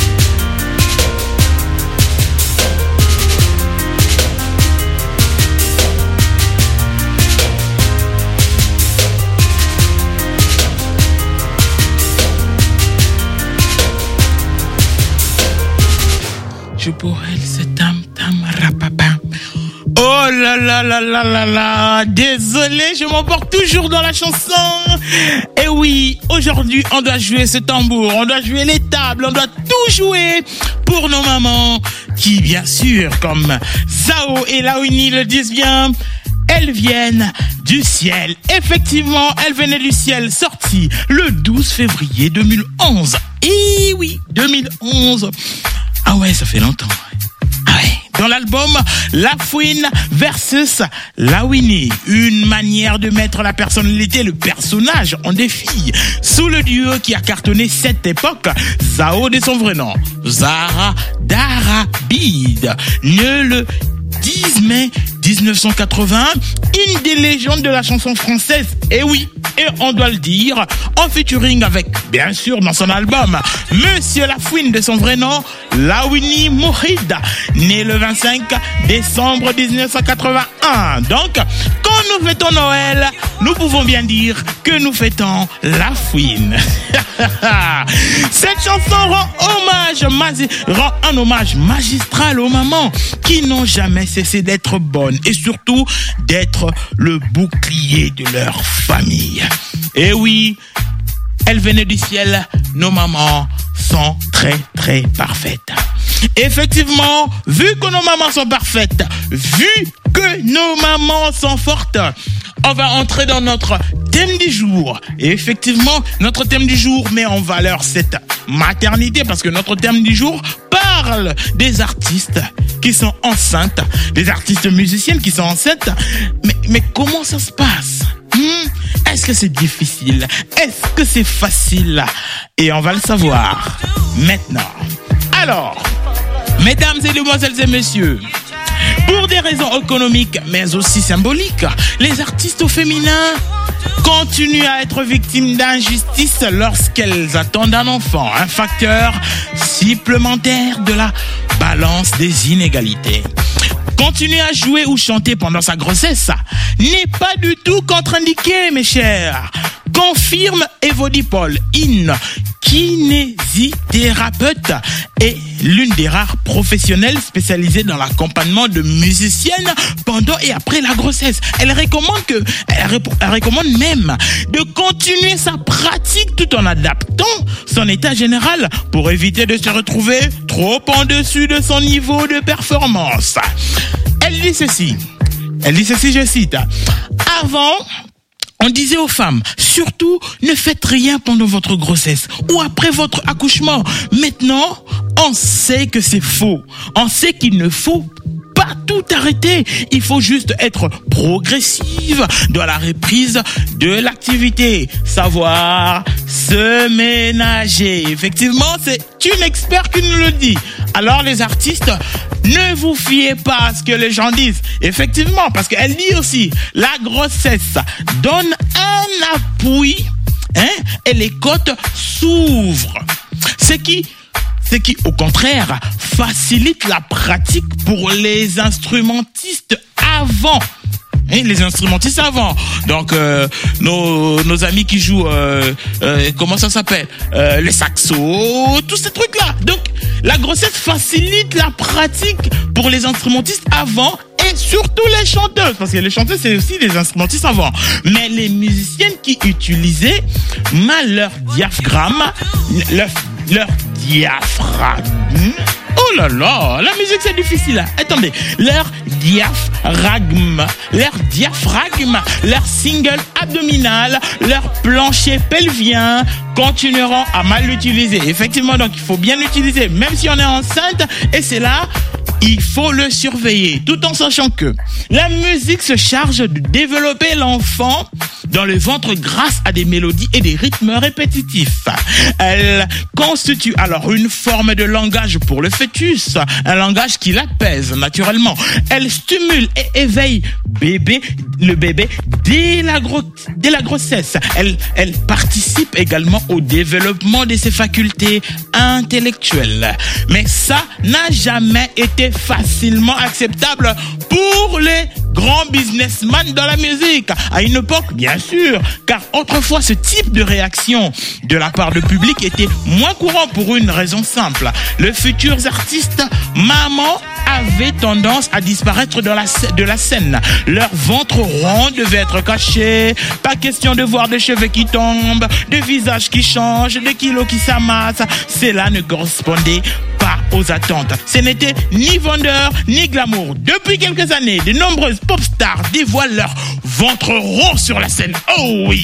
Je pour elle, c'est Tam Tam Rapapa. Oh là là là là là là. Désolé, je m'emporte toujours dans la chanson. Et oui, aujourd'hui, on doit jouer ce tambour, on doit jouer les tables, on doit tout jouer pour nos mamans qui, bien sûr, comme Zao et Lawini le disent bien, elles viennent du ciel. Effectivement, elles venaient du ciel, sortie le 12 février 2011. Et oui, 2011. Ah ouais, ça fait longtemps. Ah ouais. Dans l'album La Fouine versus Lawini, une manière de mettre la personnalité, le personnage en défi. Sous le duo qui a cartonné cette époque, Zao de son vrai nom, Zahra Darabide, né le 10 mai 1981, une des légendes de la chanson française. Et oui, et on doit le dire, en featuring avec, bien sûr, dans son album, Monsieur Lafouine de son vrai nom, Lawini Mohid, né le 25 décembre 1981. Donc, quand nous fêtons Noël, nous pouvons bien dire que nous fêtons Lafouine. Cette chanson rend un hommage magistral aux mamans qui n'ont jamais cessé d'être bonnes et surtout d'être le bouclier de leur famille. Et oui, elles venaient du ciel, nos mamans sont très très parfaites. Effectivement, vu que nos mamans sont parfaites, vu que nos mamans sont fortes, on va entrer dans notre thème du jour. Et effectivement, notre thème du jour met en valeur cette maternité parce que notre thème du jour parle des artistes qui sont enceintes, des artistes musiciennes qui sont enceintes. Mais comment ça se passe? Est-ce que c'est difficile? Est-ce que c'est facile? Et on va le savoir maintenant. Alors, mesdames et demoiselles et messieurs, pour des raisons économiques, mais aussi symboliques, les artistes au féminin continuent à être victimes d'injustice lorsqu'elles attendent un enfant, un facteur supplémentaire de la balance des inégalités. Continuer à jouer ou chanter pendant sa grossesse n'est pas du tout contre-indiqué, mes chers. Confirme Evodipol, une kinésithérapeute et l'une des rares professionnelles spécialisées dans l'accompagnement de musiciennes pendant et après la grossesse. Elle recommande même de continuer sa pratique tout en adaptant son état général pour éviter de se retrouver trop en dessus de son niveau de performance. Elle dit ceci, je cite, « Avant, on disait aux femmes, surtout, ne faites rien pendant votre grossesse ou après votre accouchement. Maintenant, on sait que c'est faux. On sait qu'il ne faut pas tout arrêter. Il faut juste être progressive dans la reprise de l'activité. Savoir se ménager. » Effectivement, c'est une experte qui nous le dit. Alors, les artistes, ne vous fiez pas à ce que les gens disent. Effectivement, parce qu'elle dit aussi, la grossesse donne un appui, et les côtes s'ouvrent. Ce qui, au contraire, facilite la pratique pour les instrumentistes avant. Les instrumentistes avant. Donc, nos amis qui jouent, comment ça s'appelle? Les saxos, tous ces trucs-là. Donc, la grossesse facilite la pratique pour les instrumentistes avant et surtout les chanteuses. Parce que les chanteuses, c'est aussi les instrumentistes avant. Mais les musiciennes qui utilisaient leur diaphragme, leur diaphragme. Oh là là, la musique c'est difficile. Attendez, leur diaphragme, leur single abdominal, leur plancher pelvien continueront à mal l'utiliser. Effectivement, donc il faut bien l'utiliser, même si on est enceinte. Et c'est là il faut le surveiller, tout en sachant que la musique se charge de développer l'enfant dans le ventre grâce à des mélodies et des rythmes répétitifs. Elle constitue alors une forme de langage pour le fœtus, un langage qui l'apaise naturellement. Elle stimule et éveille le bébé dès la grossesse. Elle participe également au développement de ses facultés intellectuelles. Mais ça n'a jamais été facilement acceptable pour les grands businessmen dans la musique. À une époque, bien sûr, car autrefois ce type de réaction de la part du public était moins courant pour une raison simple. Les futurs artistes mamans avaient tendance à disparaître de la scène. Leur ventre rond devait être caché. Pas question de voir des cheveux qui tombent, des visages qui changent, des kilos qui s'amassent. Cela ne correspondait pas aux attentes. Ce n'était ni vendeur, ni glamour. Depuis quelques années, de nombreuses pop stars dévoilent leur ventre rond sur la scène. Oh oui,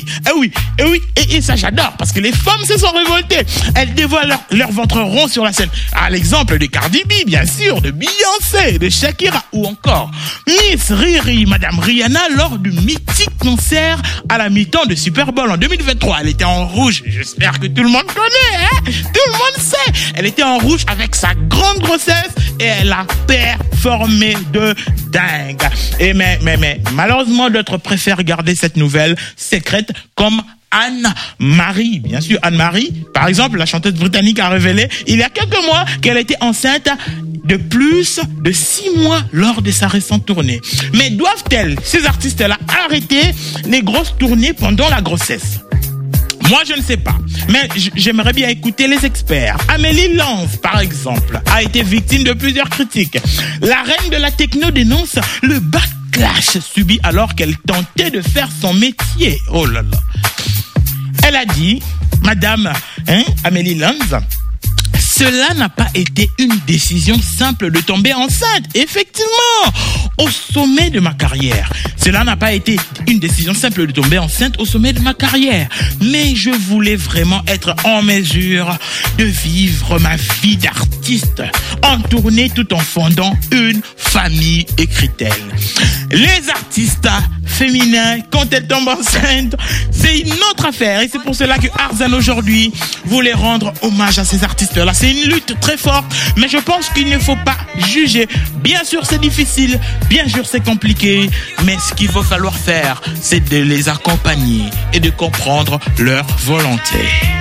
et ça j'adore, parce que les femmes se sont révoltées. Elles dévoilent leur ventre rond sur la scène. À l'exemple de Cardi B, bien sûr, de Beyoncé, de Shakira, ou encore Miss Riri, Madame Rihanna, lors du mythique concert à la mi-temps de Super Bowl en 2023. Elle était en rouge. J'espère que tout le monde connaît, hein? Tout le monde sait. Elle était en rouge avec sa grande grossesse et elle a performé de dingue. Et mais malheureusement, d'autres préfèrent garder cette nouvelle secrète, comme Anne-Marie. Bien sûr, Anne-Marie, par exemple, la chanteuse britannique a révélé il y a quelques mois qu'elle était enceinte de plus de 6 mois lors de sa récente tournée. Mais doivent-elles, ces artistes-là, arrêter les grosses tournées pendant la grossesse? Moi, je ne sais pas, mais j'aimerais bien écouter les experts. Amélie Lance, par exemple, a été victime de plusieurs critiques. La reine de la techno dénonce le backlash subi alors qu'elle tentait de faire son métier. Oh là là. Elle a dit, Madame Amélie Lance, cela n'a pas été une décision simple de tomber enceinte. Effectivement, au sommet de ma carrière. Cela n'a pas été une décision simple de tomber enceinte au sommet de ma carrière. Mais je voulais vraiment être en mesure de vivre ma vie d'artiste en tournée tout en fondant une famille, écrit-elle. Les artistes féminins, quand elles tombent enceintes, c'est une autre affaire. Et c'est pour cela que Arzan aujourd'hui voulait rendre hommage à ces artistes-là. C'est une lutte très forte, mais je pense qu'il ne faut pas juger. Bien sûr, c'est difficile, bien sûr, c'est compliqué, mais ce qu'il va falloir faire, c'est de les accompagner et de comprendre leur volonté.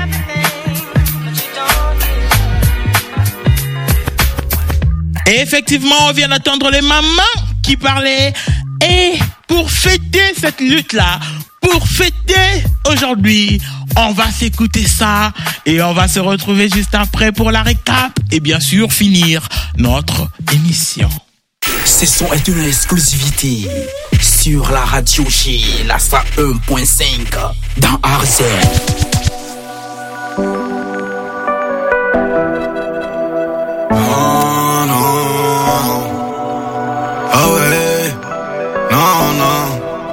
Et effectivement, on vient d'entendre les mamans qui parlaient. Et pour fêter cette lutte-là, pour fêter aujourd'hui, on va s'écouter ça et on va se retrouver juste après pour la récap et bien sûr finir notre émission. Ce son est une exclusivité sur la radio J, la 101.5 dans Arzen. Oh non, ah ouais, non.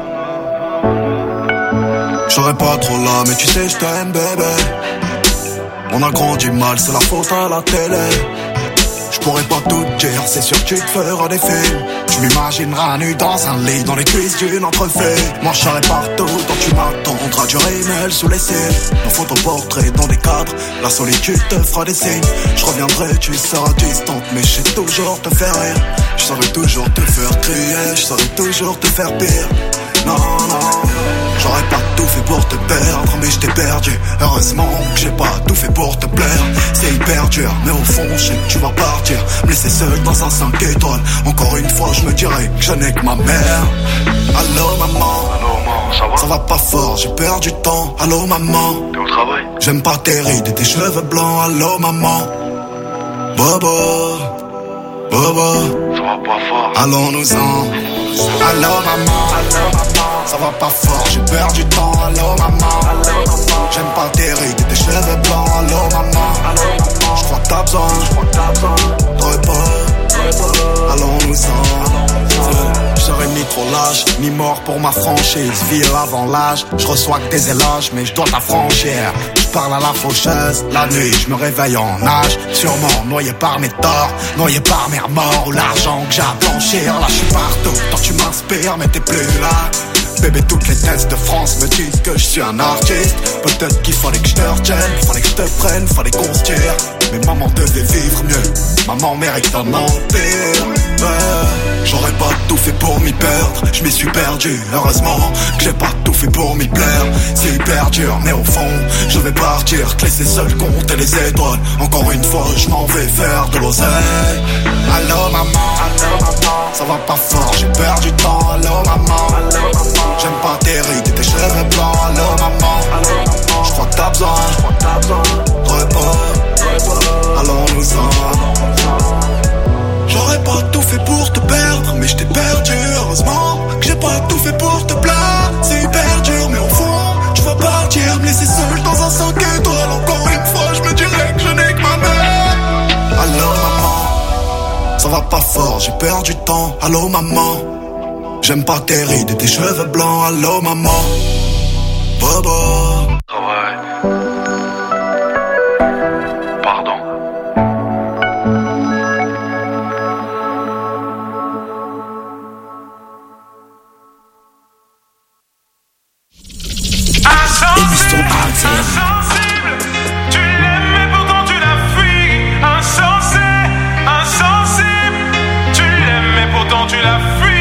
J'aurais pas trop là, mais tu sais, je t'aime, bébé. On a grandi mal, c'est la faute à la télé. Je pourrais pas tout dire, c'est sûr que tu te feras des films. Je m'imaginerai nu dans un lit, dans les cuisses d'une entrefait. Moi je serai partout, tant tu m'attendras du rémel sous les cils. Nos photoportraits dans des cadres, la solitude te fera des signes. Je reviendrai, tu seras distante, mais je sais toujours te faire rire. Je saurai toujours te faire crier, je saurai toujours te faire pire. Non, j'aurais pas tout fait pour te perdre, mais je t'ai perdu. Heureusement que j'ai pas tout fait pour te plaire. C'est hyper dur, mais au fond je sais que tu vas partir, me laisser seul dans un 5 étoiles. Encore une fois je me dirais que je n'ai que ma mère. Allô maman, ça va pas fort, j'ai perdu du temps. Allô maman, t'es au travail? J'aime pas tes rides et tes cheveux blancs. Allô maman, Bobo, ça va pas fort. Allons-nous-en. Allô maman, ça va pas fort, j'ai perdu du temps. Allô maman, j'aime pas tes rides et tes cheveux blancs. Allô maman, j'crois que t'as besoin de repos. Allons-nous-en. Je serai ni trop lâche, ni mort pour ma franchise. Ville avant l'âge, je reçois que tes éloges, mais je dois t'affranchir. parle à la faucheuse. La nuit, je me réveille en nage, sûrement noyé par mes torts, noyé par mes remords ou l'argent que j'ai à blanchir. Là, je suis partout, toi tu m'inspires, mais t'es plus là. Bébé, toutes les tests de France me disent que je suis un artiste. Peut-être qu'il fallait que je te retienne, fallait que je te prenne, fallait qu'on se tire. Mais maman devait vivre mieux, maman mérite un empire. J'aurais pas tout fait pour m'y perdre, je m'y suis perdu. Heureusement que j'ai pas tout fait pour m'y plaire. C'est hyper dur, mais au fond, je vais partir, te laisser seul compter les étoiles. Encore une fois, je m'en vais faire de l'oseille. Allô maman, ça va pas fort, j'ai perdu du temps. Allô maman, j'aime pas tes rides et tes cheveux blancs. Allô maman, je crois que t'as besoin repos, allons-nous-en. J'aurais pas tout fait pour te perdre, mais je t'ai perdu. Heureusement que j'ai pas tout fait pour te plaire. C'est hyper dur, mais au fond, tu vas partir, me laisser seul dans un 5 étoiles. Encore une fois, je me dirais que je n'ai que ma mère. Allô maman, ça va pas fort, j'ai perdu du temps. Allô maman, j'aime pas tes rides et tes cheveux blancs. Allô maman, Bobo. Pardon. Insensible, tu l'aimes mais pourtant tu la fuis. Insensé, insensible, tu l'aimes mais pourtant tu la fuis.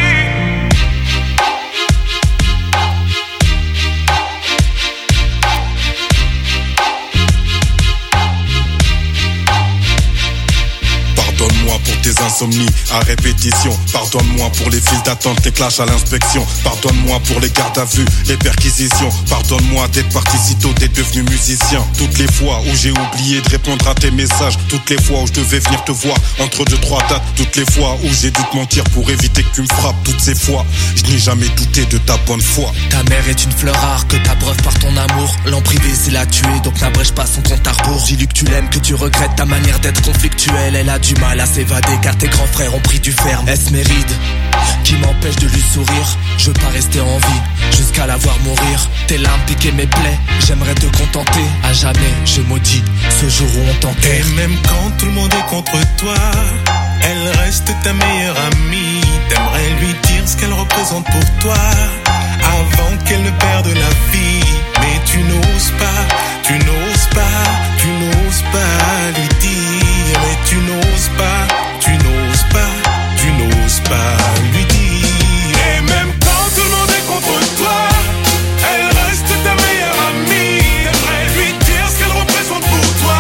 Pardonne-moi pour tes insomnies à répétition. Pardonne-moi pour les files d'attente, les clashs à l'inspection. Pardonne-moi pour les gardes à vue, les perquisitions. Pardonne-moi d'être parti si tôt, d'être devenu musicien. Toutes les fois où j'ai oublié de répondre à tes messages. Toutes les fois où je devais venir te voir entre 2-3 dates. Toutes les fois où j'ai dû te mentir pour éviter que tu me frappes. Toutes ces fois, je n'ai jamais douté de ta bonne foi. Ta mère est une fleur rare que t'abreuves par ton amour. L'emprise c'est la tuer, donc n'abrège pas son compte à rebours. Dis-lui que tu l'aimes, que tu regrettes ta manière d'être conflictuelle. Elle a du mal à s'évader car tes grands frères ont pris du ferme. Est-ce mes rides qui m'empêchent de lui sourire? Je veux pas rester en vie jusqu'à la voir mourir. Tes larmes piquaient mes plaies, j'aimerais te contenter. À jamais je maudis ce jour où on t'enterre. Et même quand tout le monde est contre toi, elle reste ta meilleure amie. T'aimerais lui dire ce qu'elle représente pour toi avant qu'elle ne perde la vie. Mais tu n'oses pas, tu n'oses pas, tu n'oses pas lui dire. Mais tu n'oses pas, tu n'oses pas, tu n'oses pas lui dire. Et même quand tout le monde est contre toi, elle reste ta meilleure amie. T'aimerais lui dire ce qu'elle représente pour toi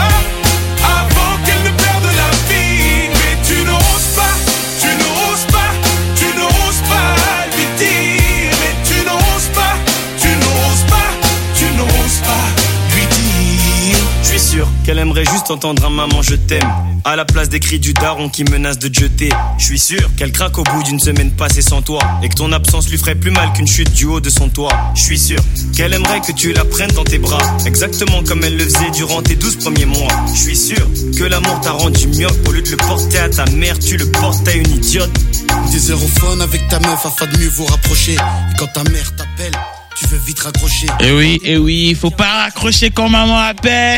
avant qu'elle ne perde la vie. Mais tu n'oses pas, tu n'oses pas, tu n'oses pas lui dire. Mais tu n'oses pas, tu n'oses pas, tu n'oses pas lui dire. Je suis sûr qu'elle aimerait juste entendre un maman je t'aime à la place des cris du daron qui menace de te jeter. Je suis sûr qu'elle craque au bout d'une semaine passée sans toi et que ton absence lui ferait plus mal qu'une chute du haut de son toit. Je suis sûr qu'elle aimerait que tu la prennes dans tes bras, exactement comme elle le faisait durant tes 12 premiers mois. Je suis sûr que l'amour t'a rendu myope. Au lieu de le porter à ta mère, tu le portes à une idiote. Des aérophones avec ta meuf afin de mieux vous rapprocher. Et quand ta mère t'appelle, tu veux vite raccrocher. Eh oui, faut pas raccrocher quand maman appelle.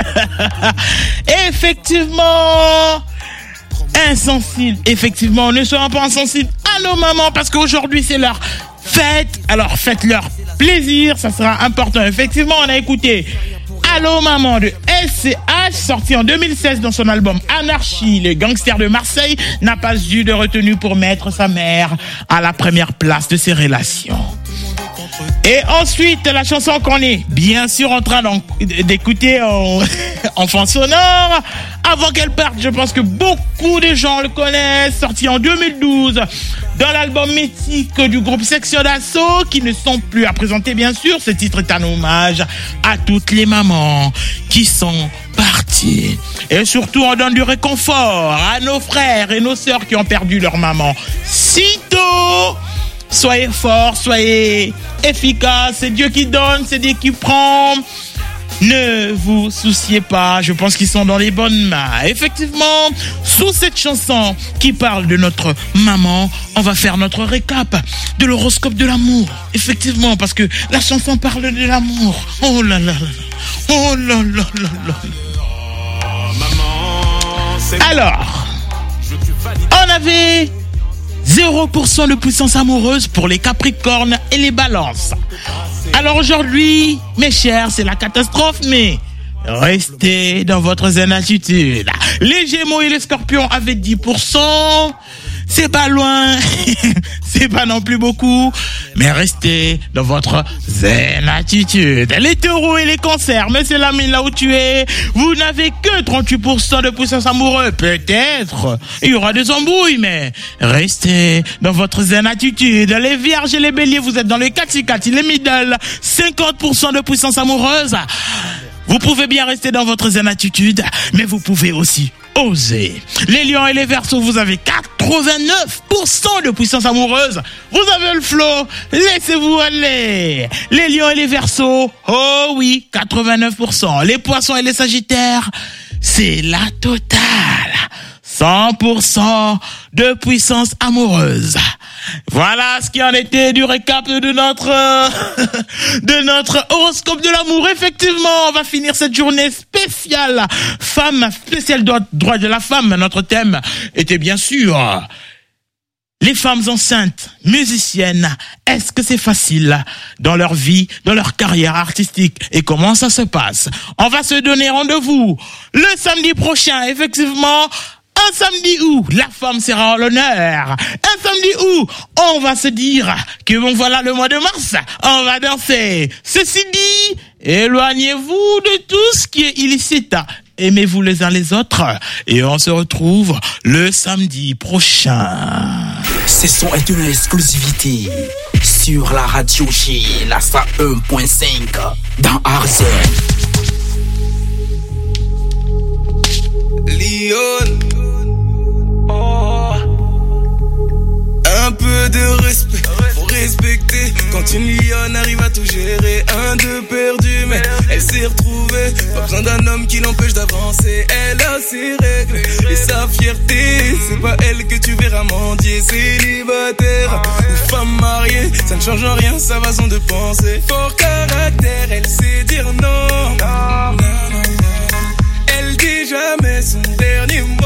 Effectivement, insensible. Effectivement, ne soyons pas insensibles à nos mamans parce qu'aujourd'hui c'est leur fête. Alors faites-leur plaisir, ça sera important. Effectivement, on a écouté Allô Maman de SCH, sorti en 2016 dans son album Anarchie. Le gangster de Marseille n'a pas eu de retenue pour mettre sa mère à la première place de ses relations. Et ensuite, la chanson qu'on est bien sûr en train d'écouter en fond sonore, avant qu'elle parte, je pense que beaucoup de gens le connaissent, sorti en 2012 dans l'album mythique du groupe Section d'Assaut, qui ne sont plus à présenter bien sûr. Ce titre est un hommage à toutes les mamans qui sont parties. Et surtout, on donne du réconfort à nos frères et nos sœurs qui ont perdu leur maman si tôt. Soyez forts, soyez efficaces, c'est Dieu qui donne, c'est Dieu qui prend. Ne vous souciez pas, je pense qu'ils sont dans les bonnes mains. Effectivement, sous cette chanson qui parle de notre maman, on va faire notre récap de l'horoscope de l'amour. Effectivement, parce que la chanson parle de l'amour. Oh là là là là. Oh là là là là. Alors, on avait 0% de puissance amoureuse pour les Capricornes et les Balances. Alors aujourd'hui, mes chers, c'est la catastrophe, mais restez dans votre zen attitude. Les Gémeaux et les Scorpions avaient 10%. C'est pas loin, c'est pas non plus beaucoup, mais restez dans votre zen attitude. Les Taureaux et les Cancers, mais c'est la mine là où tu es. Vous n'avez que 38% de puissance amoureuse. Peut-être, il y aura des embrouilles, mais restez dans votre zen attitude. Les Vierges et les Béliers, vous êtes dans les 4-6-4, les middle, 50% de puissance amoureuse. Vous pouvez bien rester dans votre zen attitude, mais vous pouvez aussi oser. Les Lions et les Verseaux, vous avez 89% de puissance amoureuse. Vous avez le flow, laissez-vous aller. Les Lions et les Verseaux, oh oui, 89%. Les Poissons et les Sagittaires, c'est la totale. 100% de puissance amoureuse. Voilà ce qui en était du récap de notre horoscope de l'amour. Effectivement, on va finir cette journée spéciale femme, spécial droit de la femme. Notre thème était bien sûr les femmes enceintes, musiciennes. Est-ce que c'est facile dans leur vie, dans leur carrière artistique, et comment ça se passe? On va se donner rendez-vous le samedi prochain, effectivement. Un samedi où la femme sera en l'honneur. Un samedi où on va se dire que bon voilà le mois de mars, on va danser. Ceci dit, éloignez-vous de tout ce qui est illicite. Aimez-vous les uns les autres et on se retrouve le samedi prochain. Ce son est une exclusivité sur la radio G, la 101.5 dans Arzen. Lyon. Un peu de respect, faut respecter. Quand une lionne arrive à tout gérer, 1-2 perdu, mais elle s'est retrouvée. Pas besoin d'un homme qui l'empêche d'avancer. Elle a ses règles et sa fierté. C'est pas elle que tu verras mendier. Célibataire ou femme mariée, ça ne change en rien sa façon de penser. Fort caractère, elle sait dire non. Elle dit jamais son dernier mot.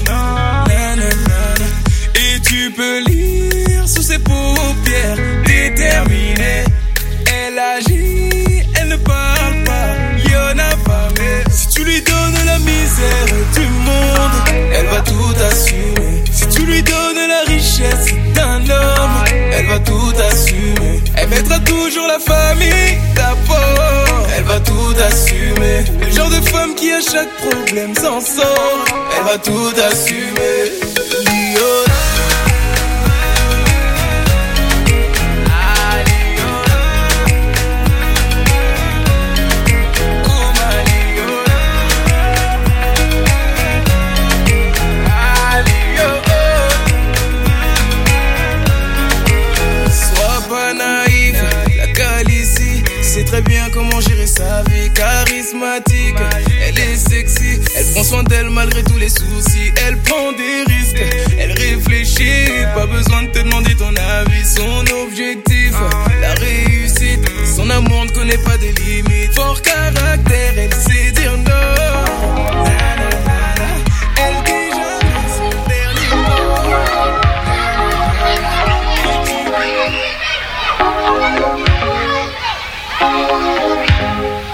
Et tu peux lire sous ses paupières, déterminée. Elle agit, elle ne parle pas, y'en a pas, mais si tu lui donnes la misère du monde, elle va tout assumer. Si tu lui donnes la richesse d'un homme, elle va tout assumer. Elle mettra toujours la famille d'abord, elle va tout assumer. Le genre de femme qui à chaque problème s'en sort, elle va tout assumer. Lyon. C'est très bien comment gérer sa vie, charismatique, elle est sexy, elle prend soin d'elle malgré tous les soucis, elle prend des risques, elle réfléchit, pas besoin de te demander ton avis, son objectif, la réussite, son amour ne connaît pas des limites, fort caractère, elle sait dire non, elle dit jamais son dernier mot.